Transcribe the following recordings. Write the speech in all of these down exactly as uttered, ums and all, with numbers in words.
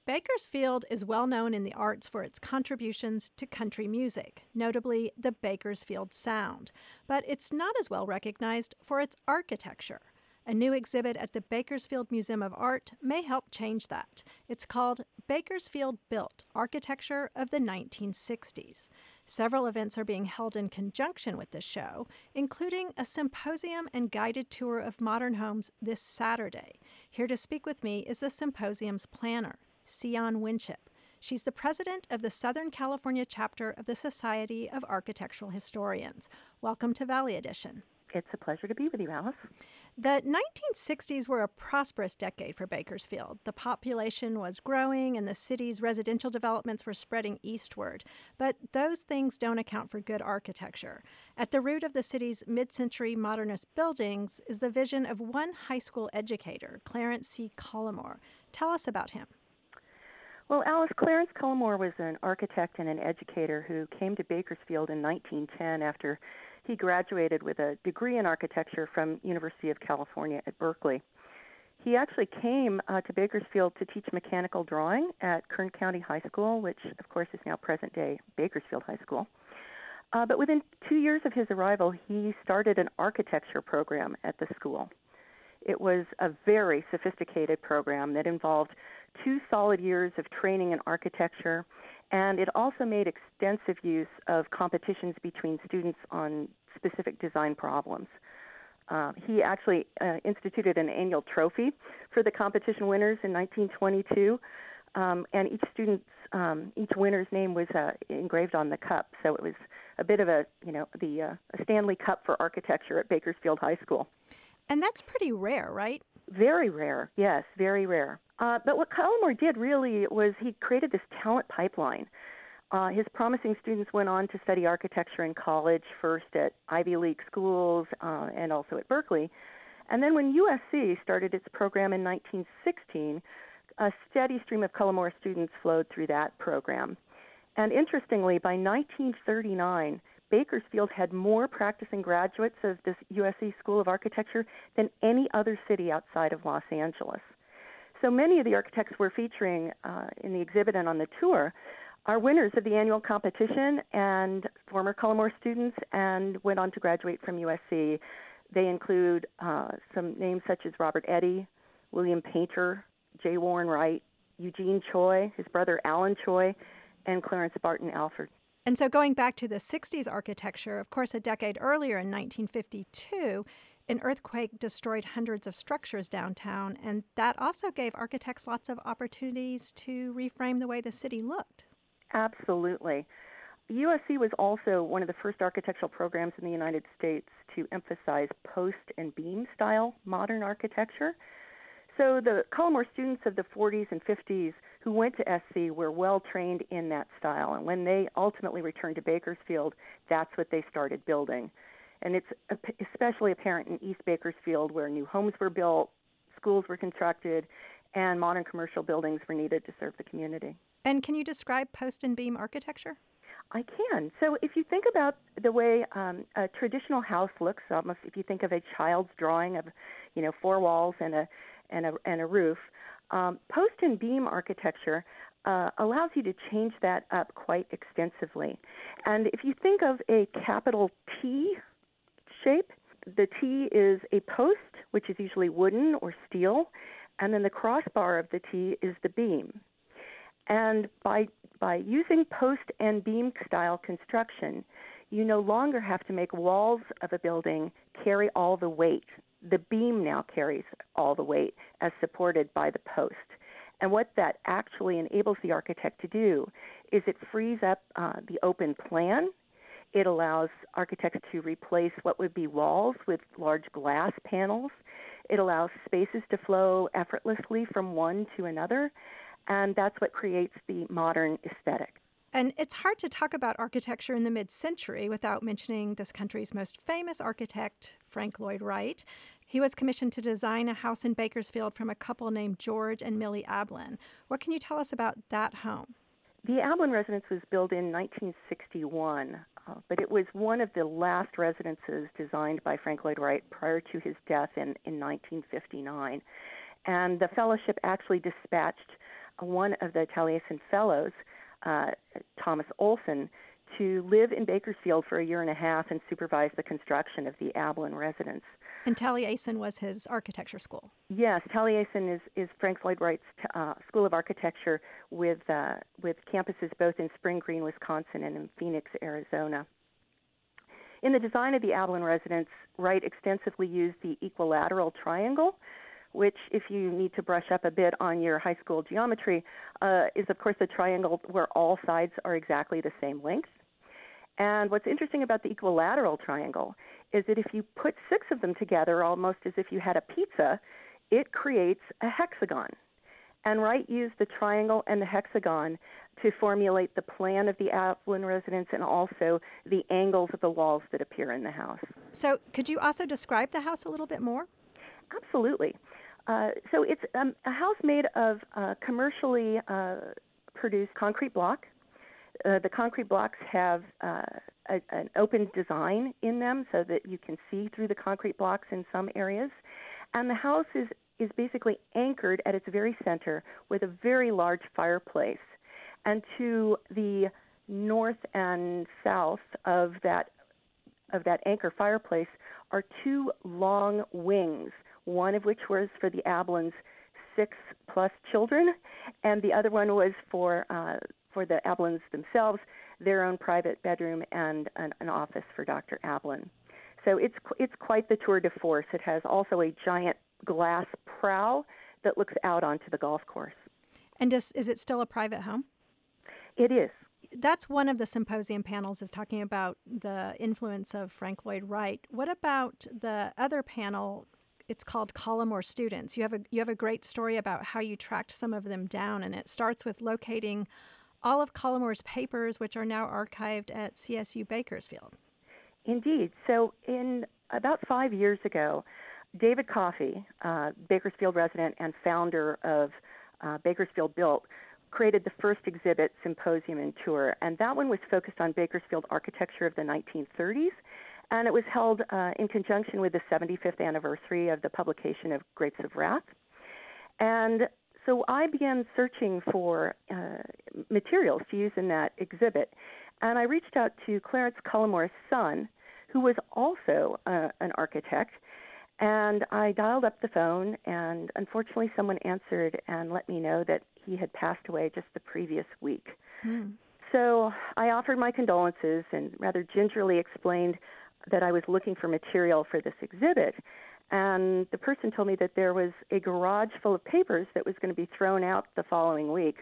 Bakersfield is well known in the arts for its contributions to country music, notably the Bakersfield Sound, but it's not as well recognized for its architecture. A new exhibit at the Bakersfield Museum of Art may help change that. It's called Bakersfield Built: Architecture of the nineteen sixties. Several events are being held in conjunction with this show, including a symposium and guided tour of modern homes this Saturday. Here to speak with me is the symposium's planner, Sion Winship. She's the president of the Southern California chapter of the Society of Architectural Historians. Welcome to Valley Edition. It's a pleasure to be with you, Alice. The nineteen sixties were a prosperous decade for Bakersfield. The population was growing and the city's residential developments were spreading eastward. But those things don't account for good architecture. At the root of the city's mid-century modernist buildings is the vision of one high school educator, Clarence C. Cullimore. Tell us about him. Well, Alice, Clarence Cullimore was an architect and an educator who came to Bakersfield in nineteen ten after he graduated with a degree in architecture from University of California at Berkeley. He actually came uh, to Bakersfield to teach mechanical drawing at Kern County High School, which, of course, is now present-day Bakersfield High School. Uh, but within two years of his arrival, he started an architecture program at the school. It was a very sophisticated program that involved two solid years of training in architecture, and it also made extensive use of competitions between students on specific design problems. Uh, he actually uh, instituted an annual trophy for the competition winners in nineteen twenty-two, um, and each student's, um, each winner's name was uh, engraved on the cup. So it was a bit of a, you know, the uh, a Stanley Cup for architecture at Bakersfield High School. And that's pretty rare, right? Very rare, yes, very rare. Uh, but what Cullimore did really was he created this talent pipeline. Uh, his promising students went on to study architecture in college, first at Ivy League schools uh, and also at Berkeley. And then when U S C started its program in nineteen sixteen, a steady stream of Cullimore students flowed through that program. And interestingly, by nineteen thirty-nine, Bakersfield had more practicing graduates of this U S C School of Architecture than any other city outside of Los Angeles. So many of the architects we're featuring uh, in the exhibit and on the tour are winners of the annual competition and former Cullimore students and went on to graduate from U S C. They include uh, some names such as Robert Eddy, William Painter, J. Warren Wright, Eugene Choi, his brother Alan Choi, and Clarence Barton Alford. And so going back to the sixties architecture, of course, a decade earlier in nineteen fifty-two, an earthquake destroyed hundreds of structures downtown, and that also gave architects lots of opportunities to reframe the way the city looked. Absolutely. U S C was also one of the first architectural programs in the United States to emphasize post and beam style modern architecture. So the Cullimore students of the forties and fifties who went to S C were well trained in that style, and when they ultimately returned to Bakersfield, that's what they started building. And it's especially apparent in East Bakersfield, where new homes were built, schools were constructed, and modern commercial buildings were needed to serve the community. And can you describe post and beam architecture? I can. So if you think about the way um, a traditional house looks, almost if you think of a child's drawing of, you know, four walls and a and a and a roof, um, post and beam architecture uh, allows you to change that up quite extensively. And if you think of a capital T shape, the T is a post, which is usually wooden or steel, and then the crossbar of the T is the beam. And by by using post and beam style construction, you no longer have to make walls of a building carry all the weight. The beam now carries all the weight as supported by the post. And what that actually enables the architect to do is it frees up uh, the open plan. It allows architects to replace what would be walls with large glass panels. It allows spaces to flow effortlessly from one to another. And that's what creates the modern aesthetic. And it's hard to talk about architecture in the mid-century without mentioning this country's most famous architect, Frank Lloyd Wright. He was commissioned to design a house in Bakersfield from a couple named George and Millie Ablin. What can you tell us about that home? The Ablin residence was built in nineteen sixty-one, uh, but it was one of the last residences designed by Frank Lloyd Wright prior to his death in, in nineteen fifty-nine. And the fellowship actually dispatched one of the Taliesin Fellows, uh, Thomas Olson, to live in Bakersfield for a year and a half and supervise the construction of the Ablin residence. And Taliesin was his architecture school. Yes, Taliesin is, is Frank Lloyd Wright's uh, School of Architecture with uh, with campuses both in Spring Green, Wisconsin, and in Phoenix, Arizona. In the design of the Ablin residence, Wright extensively used the equilateral triangle, which, if you need to brush up a bit on your high school geometry, uh, is, of course, the triangle where all sides are exactly the same length. And what's interesting about the equilateral triangle is that if you put six of them together, almost as if you had a pizza, it creates a hexagon. And Wright used the triangle and the hexagon to formulate the plan of the Ablin residence and also the angles of the walls that appear in the house. So could you also describe the house a little bit more? Absolutely. Uh, so it's um, a house made of uh, commercially uh, produced concrete block. Uh, the concrete blocks have uh, a, an open design in them so that you can see through the concrete blocks in some areas. And the house is, is basically anchored at its very center with a very large fireplace. And to the north and south of that of that anchor fireplace are two long wings, one of which was for the Ablins' six-plus children, and the other one was for uh, for the Ablins themselves, their own private bedroom and an, an office for Doctor Ablin. So it's it's quite the tour de force. It has also a giant glass prow that looks out onto the golf course. And does, is it still a private home? It is. That's one of the symposium panels is talking about the influence of Frank Lloyd Wright. What about the other panel? It's called Collmore Students. You have a you have a great story about how you tracked some of them down, and it starts with locating all of Collmore's papers, which are now archived at C S U Bakersfield. Indeed. So in about five years ago, David Coffey, uh, Bakersfield resident and founder of uh, Bakersfield Built, created the first exhibit, Symposium and Tour, and that one was focused on Bakersfield architecture of the nineteen thirties, and it was held uh, in conjunction with the seventy-fifth anniversary of the publication of Grapes of Wrath. And so I began searching for uh, materials to use in that exhibit, and I reached out to Clarence Collmore's son, who was also uh, an architect, and I dialed up the phone, and unfortunately someone answered and let me know that he had passed away just the previous week. Mm. So I offered my condolences and rather gingerly explained that I was looking for material for this exhibit. And the person told me that there was a garage full of papers that was going to be thrown out the following week.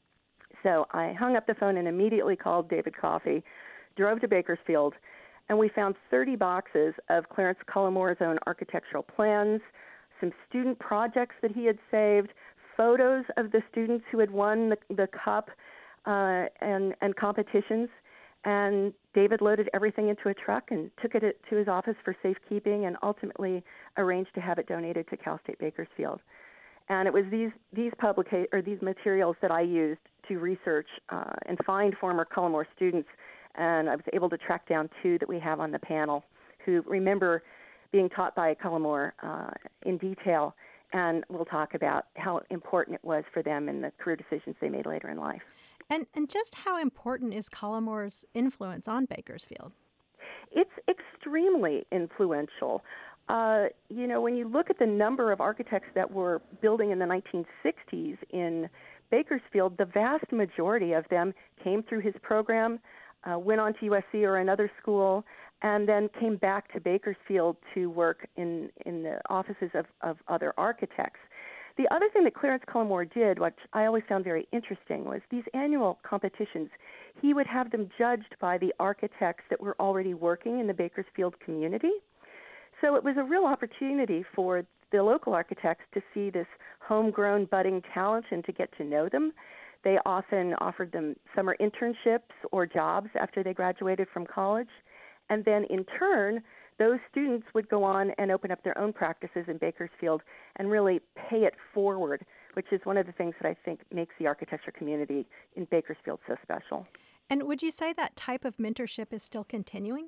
So I hung up the phone and immediately called David Coffey, drove to Bakersfield, and we found thirty boxes of Clarence Collmore's own architectural plans, some student projects that he had saved, photos of the students who had won the, the cup uh, and, and competitions. And David loaded everything into a truck and took it to his office for safekeeping and ultimately arranged to have it donated to Cal State Bakersfield. And it was these these publica- or these materials that I used to research uh, and find former Collmore students. And I was able to track down two that we have on the panel who remember being taught by Collmore uh, in detail. And we'll talk about how important it was for them and the career decisions they made later in life. And and just how important is Collmore's influence on Bakersfield? It's extremely influential. Uh, you know, when you look at the number of architects that were building in the nineteen sixties in Bakersfield, the vast majority of them came through his program, uh, went on to U S C or another school, and then came back to Bakersfield to work in, in the offices of, of other architects. The other thing that Clarence Collmore did, which I always found very interesting, was these annual competitions. He would have them judged by the architects that were already working in the Bakersfield community. So it was a real opportunity for the local architects to see this homegrown budding talent and to get to know them. They often offered them summer internships or jobs after they graduated from college. And then in turn, those students would go on and open up their own practices in Bakersfield and really pay it forward, which is one of the things that I think makes the architecture community in Bakersfield so special. And would you say that type of mentorship is still continuing?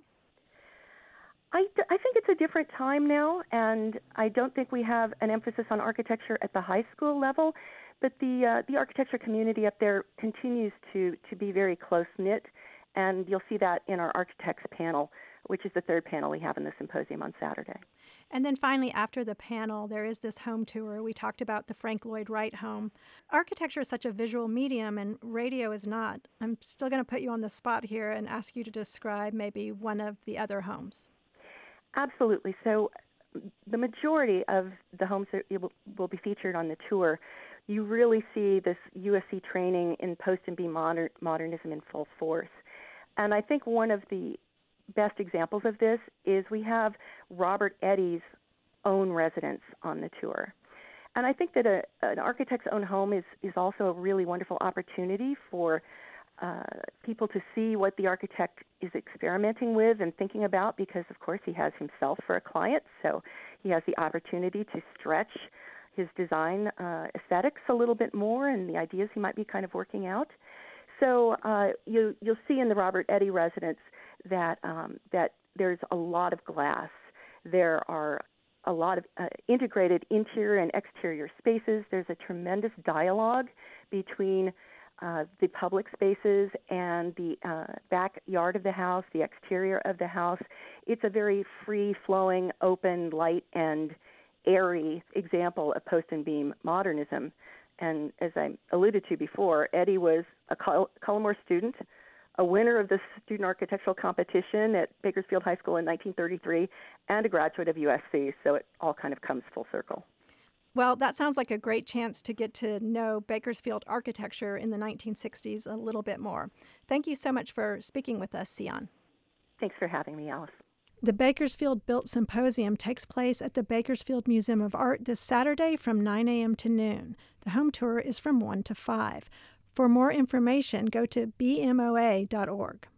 I, I think it's a different time now, and I don't think we have an emphasis on architecture at the high school level, but the uh, the architecture community up there continues to, to be very close-knit, and you'll see that in our architects panel, which is the third panel we have in the symposium on Saturday. And then finally, after the panel, there is this home tour. We talked about the Frank Lloyd Wright home. Architecture is such a visual medium, and radio is not. I'm still going to put you on the spot here and ask you to describe maybe one of the other homes. Absolutely. So the majority of the homes that will be featured on the tour, you really see this U S C training in post and beam modern, modernism in full force. And I think one of the best examples of this is we have Robert Eddy's own residence on the tour. And I think that a, an architect's own home is, is also a really wonderful opportunity for uh, people to see what the architect is experimenting with and thinking about, because, of course, he has himself for a client, so he has the opportunity to stretch his design uh, aesthetics a little bit more and the ideas he might be kind of working out. So uh, you, you'll see in the Robert Eddy residence that um, that there's a lot of glass. There are a lot of uh, integrated interior and exterior spaces. There's a tremendous dialogue between uh, the public spaces and the uh, backyard of the house, the exterior of the house. It's a very free-flowing, open, light, and airy example of post and beam modernism. And as I alluded to before, Eddy was a Cull- Cullimore student, a winner of the student architectural competition at Bakersfield High School in nineteen thirty-three, and a graduate of U S C, so it all kind of comes full circle. Well, that sounds like a great chance to get to know Bakersfield architecture in the nineteen sixties a little bit more. Thank you so much for speaking with us, Sion. Thanks for having me, Alice. The Bakersfield Built Symposium takes place at the Bakersfield Museum of Art this Saturday from nine a.m. to noon. The home tour is from one to five. For more information, go to b m o a dot org.